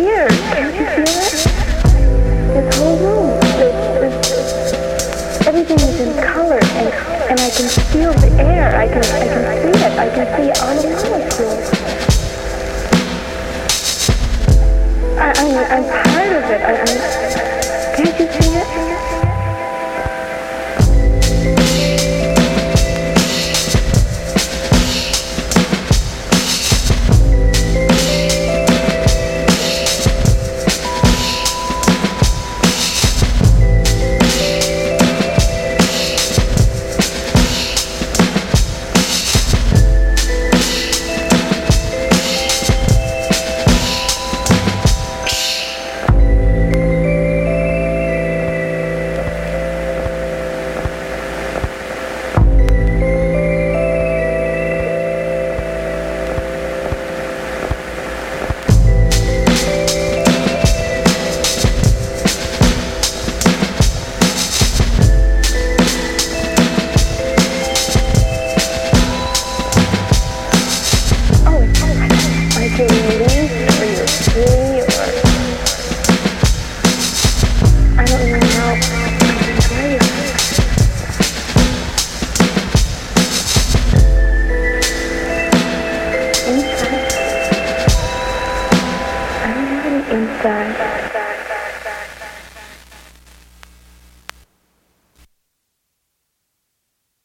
weird. Can't you feel it? This whole room, everything is in color, and I can feel the air. I can see it. I can see all the molecules. I'm part of it. Can't you see it? Inside.